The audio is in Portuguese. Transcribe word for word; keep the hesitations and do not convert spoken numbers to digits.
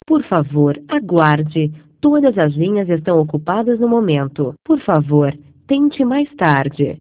Por favor, aguarde. Todas as linhas estão ocupadas no momento. Por favor, tente mais tarde.